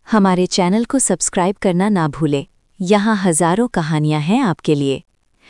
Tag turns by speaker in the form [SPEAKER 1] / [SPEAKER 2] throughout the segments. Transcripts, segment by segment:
[SPEAKER 1] हमारे चैनल को सब्सक्राइब करना ना भूलें। यहाँ हजारों कहानियां हैं आपके लिए।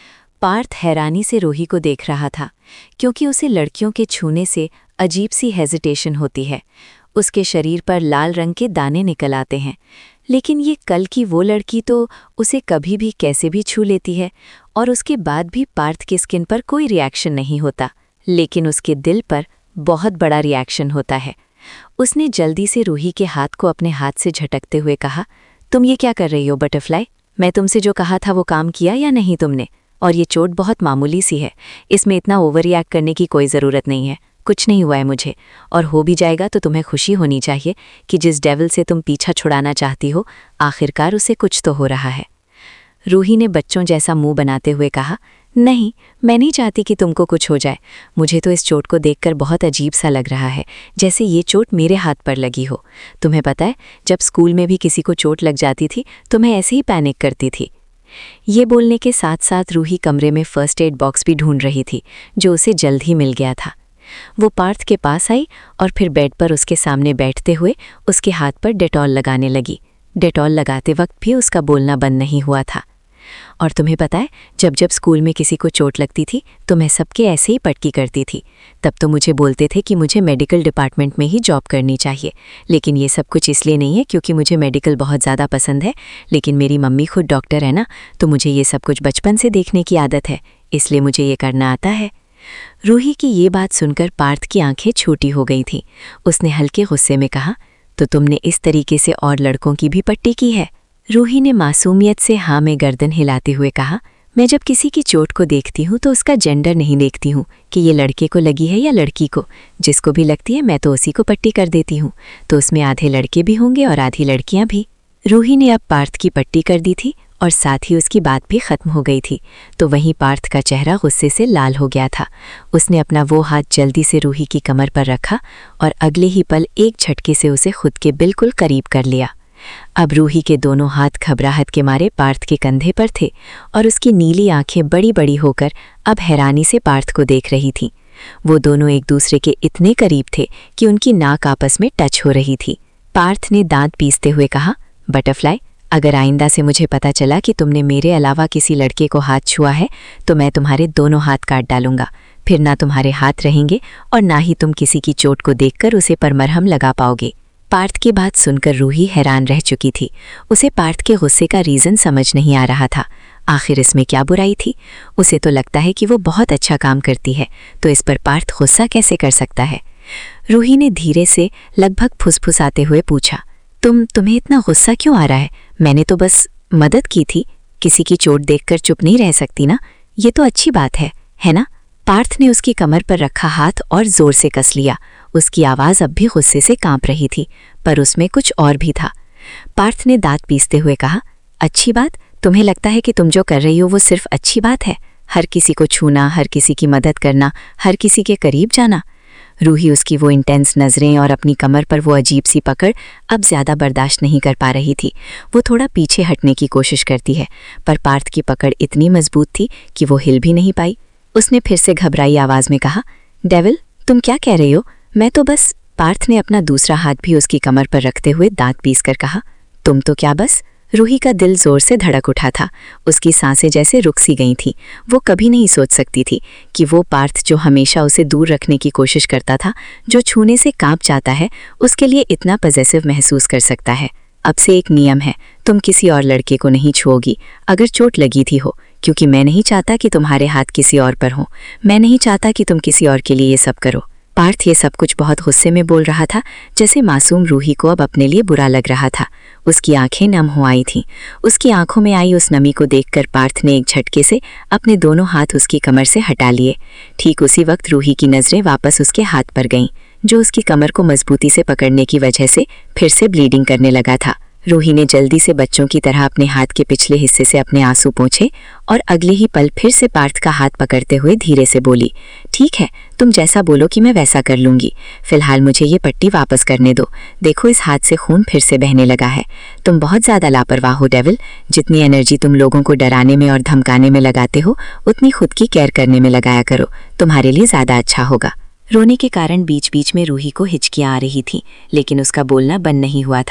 [SPEAKER 1] पार्थ हैरानी से रूही को देख रहा था, क्योंकि उसे लड़कियों के छूने से अजीब सी हेजिटेशन होती है। उसके शरीर पर लाल रंग के दाने निकल आते हैं, लेकिन ये कल की वो लड़की तो उसे कभी भी कैसे भी छू लेती है, और उसके बाद भी पार्थ की स्किन पर कोई रिएक्शन नहीं होता, लेकिन उसके दिल पर बहुत बड़ा रिएक्शन होता है। उसने जल्दी से रूही के हाथ को अपने हाथ से झटकते हुए कहा, तुम ये क्या कर रही हो बटरफ्लाई? मैं तुमसे जो कहा था वो काम किया या नहीं तुमने? और ये चोट बहुत मामूली सी है, इसमें इतना ओवर रिएक्ट करने की कोई ज़रूरत नहीं है। कुछ नहीं हुआ है मुझे, और हो भी जाएगा तो तुम्हें खुशी होनी चाहिए कि जिस डेविल से तुम पीछा छुड़ाना चाहती हो, आखिरकार उसे कुछ तो हो रहा है। रूही ने बच्चों जैसा मुंह बनाते हुए कहा, नहीं, मैं नहीं चाहती कि तुमको कुछ हो जाए। मुझे तो इस चोट को देखकर बहुत अजीब सा लग रहा है, जैसे ये चोट मेरे हाथ पर लगी हो। तुम्हें पता है, जब स्कूल में भी किसी को चोट लग जाती थी तो मैं ऐसे ही पैनिक करती थी। ये बोलने के साथ साथ रूही कमरे में फर्स्ट एड बॉक्स भी ढूंढ रही थी, जो उसे जल्द ही मिल गया था। वो पार्थ के पास आई और फिर बेड पर उसके सामने बैठते हुए उसके हाथ पर डेटॉल लगाने लगी। डेटॉल लगाते वक्त भी उसका बोलना बंद नहीं हुआ था। और तुम्हें पता है, जब जब स्कूल में किसी को चोट लगती थी तो मैं सबके ऐसे ही पटकी करती थी। तब तो मुझे बोलते थे कि मुझे मेडिकल डिपार्टमेंट में ही जॉब करनी चाहिए, लेकिन ये सब कुछ इसलिए नहीं है क्योंकि मुझे मेडिकल बहुत ज़्यादा पसंद है, लेकिन मेरी मम्मी खुद डॉक्टर है ना, तो मुझे ये सब कुछ बचपन से देखने की आदत है, इसलिए मुझे ये करना आता है। रूही की ये बात सुनकर पार्थ की आंखें छोटी हो गई थीं। उसने हल्के गुस्से में कहा, तो तुमने इस तरीके से और लड़कों की भी पट्टी की है? रूही ने मासूमियत से हाँ में गर्दन हिलाते हुए कहा, मैं जब किसी की चोट को देखती हूँ तो उसका जेंडर नहीं देखती हूँ कि ये लड़के को लगी है या लड़की को। जिसको भी लगती है मैं तो उसी को पट्टी कर देती हूँ, तो उसमें आधे लड़के भी होंगे और आधी लड़कियाँ भी। रूही ने अब पार्थ की पट्टी कर दी थी और साथ ही उसकी बात भी खत्म हो गई थी, तो वहीं पार्थ का चेहरा गुस्से से लाल हो गया था। उसने अपना वो हाथ जल्दी से रूही की कमर पर रखा और अगले ही पल एक झटके से उसे खुद के बिल्कुल करीब कर लिया। अब रूही के दोनों हाथ घबराहट के मारे पार्थ के कंधे पर थे और उसकी नीली आंखें बड़ी बड़ी होकर अब हैरानी से पार्थ को देख रही थीं। वो दोनों एक दूसरे के इतने करीब थे कि उनकी नाक आपस में टच हो रही थी। पार्थ ने दांत पीसते हुए कहा, बटरफ्लाई, अगर आइंदा से मुझे पता चला कि तुमने मेरे अलावा किसी लड़के को हाथ छुआ है तो मैं तुम्हारे दोनों हाथ काट डालूंगा। फिर ना तुम्हारे हाथ रहेंगे और ना ही तुम किसी की चोट को देखकर उसे पर मरहम लगा पाओगे। पार्थ की बात सुनकर रूही हैरान रह चुकी थी। उसे पार्थ के गुस्से का रीज़न समझ नहीं आ रहा था। आखिर इसमें क्या बुराई थी? उसे तो लगता है कि वो बहुत अच्छा काम करती है, तो इस पर पार्थ गुस्सा कैसे कर सकता है? रूही ने धीरे से लगभग फुसफुसाते हुए पूछा, तुम्हें इतना गुस्सा क्यों आ रहा है? मैंने तो बस मदद की थी। किसी की चोट देखकर चुप नहीं रह सकती ना, ये तो अच्छी बात है ना? पार्थ ने उसकी कमर पर रखा हाथ और जोर से कस लिया। उसकी आवाज़ अब भी गुस्से से कांप रही थी, पर उसमें कुछ और भी था। पार्थ ने दांत पीसते हुए कहा, अच्छी बात? तुम्हें लगता है कि तुम जो कर रही हो वो सिर्फ अच्छी बात है? हर किसी को छूना, हर किसी की मदद करना, हर किसी के करीब जाना? रूही उसकी वो इंटेंस नज़रें और अपनी कमर पर वो अजीब सी पकड़ अब ज़्यादा बर्दाश्त नहीं कर पा रही थी। वो थोड़ा पीछे हटने की कोशिश करती है, पर पार्थ की पकड़ इतनी मजबूत थी कि वो हिल भी नहीं पाई। उसने फिर से घबराई आवाज़ में कहा, डेविल, तुम क्या कह रही हो? मैं तो बस। पार्थ ने अपना दूसरा हाथ भी उसकी कमर पर रखते हुए दांत पीसकर कहा, तुम तो क्या बस? रूही का दिल जोर से धड़क उठा था। उसकी सांसें जैसे रुक सी गई थीं। वो कभी नहीं सोच सकती थी कि वो पार्थ जो हमेशा उसे दूर रखने की कोशिश करता था, जो छूने से कांप जाता है, उसके लिए इतना पॉजेसिव महसूस कर सकता है। अब से एक नियम है, तुम किसी और लड़के को नहीं छुओगी अगर चोट लगी थी हो, क्योंकि मैं नहीं चाहता कि तुम्हारे हाथ किसी और पर हो। मैं नहीं चाहता कि तुम किसी और के लिए ये सब करो। पार्थ ये सब कुछ बहुत गुस्से में बोल रहा था, जैसे मासूम रूही को अब अपने लिए बुरा लग रहा था। उसकी आंखें नम हो आई थीं। उसकी आंखों में आई उस नमी को देखकर पार्थ ने एक झटके से अपने दोनों हाथ उसकी कमर से हटा लिए। ठीक उसी वक्त रूही की नज़रें वापस उसके हाथ पर गईं, जो उसकी कमर को मजबूती से पकड़ने की वजह से फिर से ब्लीडिंग करने लगा था। रूही ने जल्दी से बच्चों की तरह अपने हाथ के पिछले हिस्से से अपने आंसू पोंछे और अगले ही पल फिर से पार्थ का हाथ पकड़ते हुए धीरे से बोली, ठीक है, तुम जैसा बोलो कि मैं वैसा कर लूंगी। फिलहाल मुझे ये पट्टी वापस करने दो। देखो, इस हाथ से खून फिर से बहने लगा है। तुम बहुत ज़्यादा लापरवाह हो डेविल। जितनी एनर्जी तुम लोगों को डराने में और धमकाने में लगाते हो, उतनी खुद की केयर करने में लगाया करो। तुम्हारे लिए ज़्यादा अच्छा होगा। रोने के कारण बीच बीच में रूही को हिचकियाँ आ रही थीं, लेकिन उसका बोलना बंद नहीं हुआ था।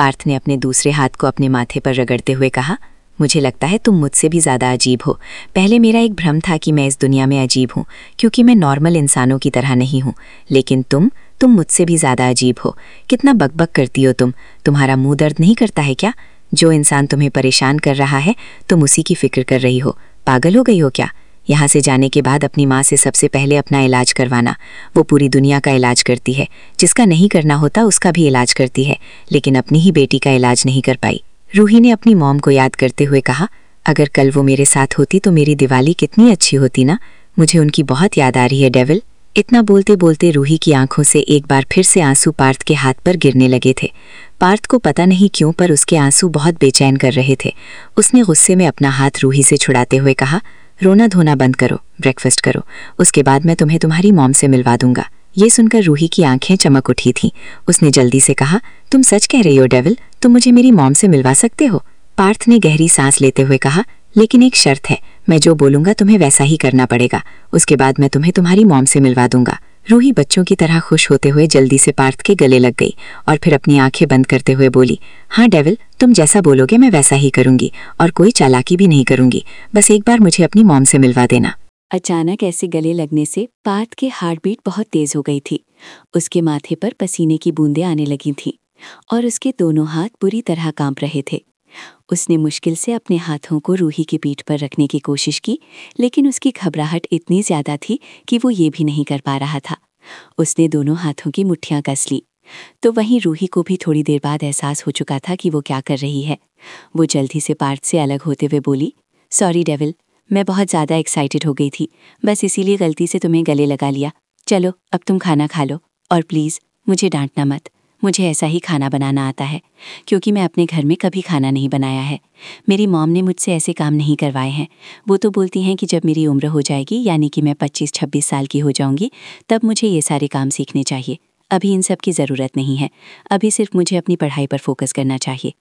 [SPEAKER 1] पार्थ ने अपने दूसरे हाथ को अपने माथे पर रगड़ते हुए कहा, मुझे लगता है तुम मुझसे भी ज़्यादा अजीब हो। पहले मेरा एक भ्रम था कि मैं इस दुनिया में अजीब हूँ क्योंकि मैं नॉर्मल इंसानों की तरह नहीं हूँ, लेकिन तुम मुझसे भी ज़्यादा अजीब हो। कितना बकबक करती हो तुम। तुम्हारा मुंह दर्द नहीं करता है क्या? जो इंसान तुम्हें परेशान कर रहा है तुम उसी की फिक्र कर रही हो। पागल हो गई हो क्या? यहाँ से जाने के बाद अपनी माँ से सबसे पहले अपना इलाज करवाना। वो पूरी दुनिया का इलाज करती है, जिसका नहीं करना होता उसका भी इलाज करती है, लेकिन अपनी ही बेटी का इलाज नहीं कर पाई। रूही ने अपनी मॉम को याद करते हुए कहा, अगर कल वो मेरे साथ होती तो मेरी दिवाली कितनी अच्छी होती ना। मुझे उनकी बहुत याद आ रही है डेविल। इतना बोलते बोलते रूही की आंखों से एक बार फिर से आंसू पार्थ के हाथ पर गिरने लगे थे। पार्थ को पता नहीं क्यों पर उसके आंसू बहुत बेचैन कर रहे थे। उसने गुस्से में अपना हाथ रूही से छुड़ाते हुए कहा, रोना धोना बंद करो, ब्रेकफास्ट करो, उसके बाद मैं तुम्हें तुम्हारी मॉम से मिलवा दूंगा। ये सुनकर रूही की आंखें चमक उठी थीं। उसने जल्दी से कहा, तुम सच कह रही हो डेविल? तुम मुझे मेरी मॉम से मिलवा सकते हो? पार्थ ने गहरी सांस लेते हुए कहा, लेकिन एक शर्त है, मैं जो बोलूंगा तुम्हें वैसा ही करना पड़ेगा। उसके बाद मैं तुम्हें तुम्हारी मॉम से मिलवा दूंगा। रूही बच्चों की तरह खुश होते हुए जल्दी से पार्थ के गले लग गई और फिर अपनी आंखें बंद करते हुए बोली, हाँ डेविल, तुम जैसा बोलोगे मैं वैसा ही करूंगी और कोई चालाकी भी नहीं करूंगी। बस एक बार मुझे अपनी मॉम से मिलवा देना। अचानक ऐसे गले लगने से पार्थ के हार्ट बीट बहुत तेज हो गई थी। उसके माथे पर पसीने की बूंदें आने लगी थीं और उसके दोनों हाथ बुरी तरह कांप रहे थे। उसने मुश्किल से अपने हाथों को रूही की पीठ पर रखने की कोशिश की, लेकिन उसकी घबराहट इतनी ज्यादा थी कि वो ये भी नहीं कर पा रहा था। उसने दोनों हाथों की मुट्ठियां कस ली, तो वहीं रूही को भी थोड़ी देर बाद एहसास हो चुका था कि वो क्या कर रही है। वो जल्दी से पार्थ से अलग होते हुए बोली, सॉरी डेविल, मैं बहुत ज़्यादा एक्साइटेड हो गई थी, बस इसीलिए गलती से तुम्हें गले लगा लिया। चलो अब तुम खाना खा लो और प्लीज़ मुझे डांटना मत। मुझे ऐसा ही खाना बनाना आता है क्योंकि मैं अपने घर में कभी खाना नहीं बनाया है। मेरी मॉम ने मुझसे ऐसे काम नहीं करवाए हैं। वो तो बोलती हैं कि जब मेरी उम्र हो जाएगी, यानी कि मैं 25-26 साल की हो जाऊंगी, तब मुझे ये सारे काम सीखने चाहिए। अभी इन सब की ज़रूरत नहीं है। अभी सिर्फ मुझे अपनी पढ़ाई पर फोकस करना चाहिए।